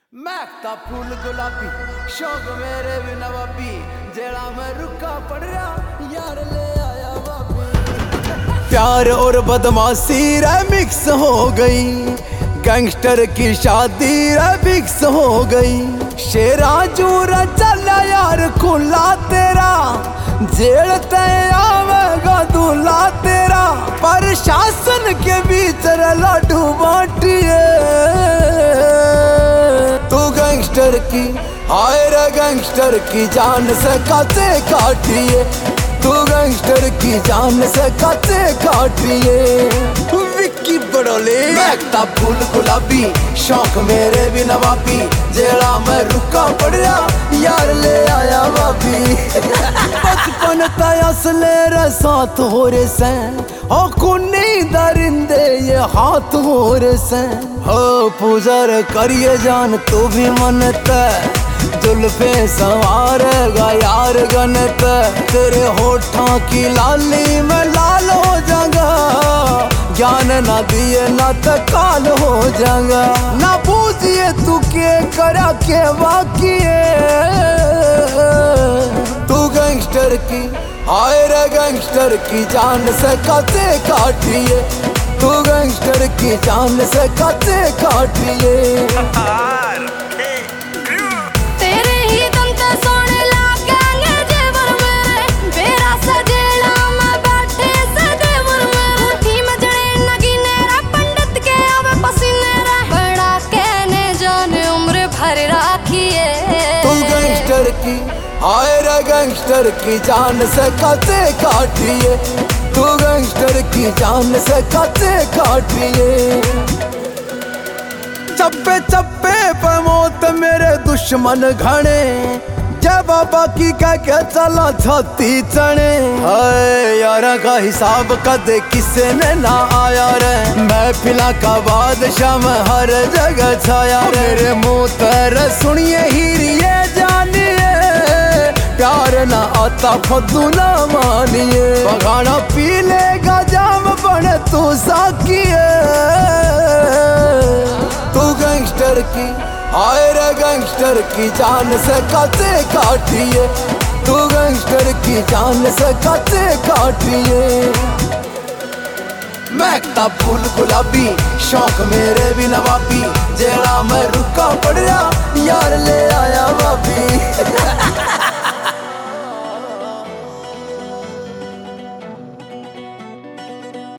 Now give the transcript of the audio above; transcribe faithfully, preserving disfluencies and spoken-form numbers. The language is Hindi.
महकता फूल गुलाबी शौक मेरे भी नवाबी जेड़ा मैं रुका पड़ रहा यार ले आया वापी। प्यार और बदमाशी मिक्स हो गई, गैंगस्टर की शादी मिक्स हो गई। शेरा जूरा चला यार खुला तेरा, जेल तय आवेगा दूल्हा तेरा। पर शासन के बीच लाडू बांटिए तू गैंगस्टर की, हाय रे गैंगस्टर की जान से काटे काटिए, तू गैंगस्टर की जान से काटे काटिए। विक्की बड़ोले महकता फूल गुलाबी शौक मेरे भी नवाबी, जेड़ा मैं रुका पड़ा यार ले आया वापी। बचपन तयसले रे साथ हो रे से ओ कुन्नी दरिंदे ये हाथ हो रे से। हो पूजर करिए जान तू भी मनता, जुल्फे संवारेगा यार गनत। तेरे होठों की लाली में लाल हो जाऊंगा, ज्ञान ना दिए ना तो काल हो जाऊंगा। ना पूछिए तू के करा के वाकिए तू गैंगस्टर की, हाय रे गैंगस्टर की जान से काटे काटिए, तू गैंगस्टर की जान से काटे काटिए। की हाय रे गैंगस्टर की जान से काटे काटिए, तू गैंगस्टर की जान से काटे काटिए। चप्पे चप्पे पे मौत मेरे दुश्मन घने, जय बाबा की कह के चला छाती चढ़े। हाय यारा का हिसाब कदे किसे ने ना आया रे, महफिला का बादशाह में हर जगह छाया रे। मेरे मुंह तर सुनिए हीरिए जानिए, प्यार ना आता फद्दू ना मानिए। बगाना पी लेगा जाम बने तू साकिए, तू गैंगस्टर की, हाय रे गैंगस्टर की जान से काटे काटिए, तू गैंगस्टर की जान से काटे काटिए। महकता फूल गुलाबी शौक मेरे भी नवाबी, जेड़ा मैं रुका पड़ा यार ले आया वापी।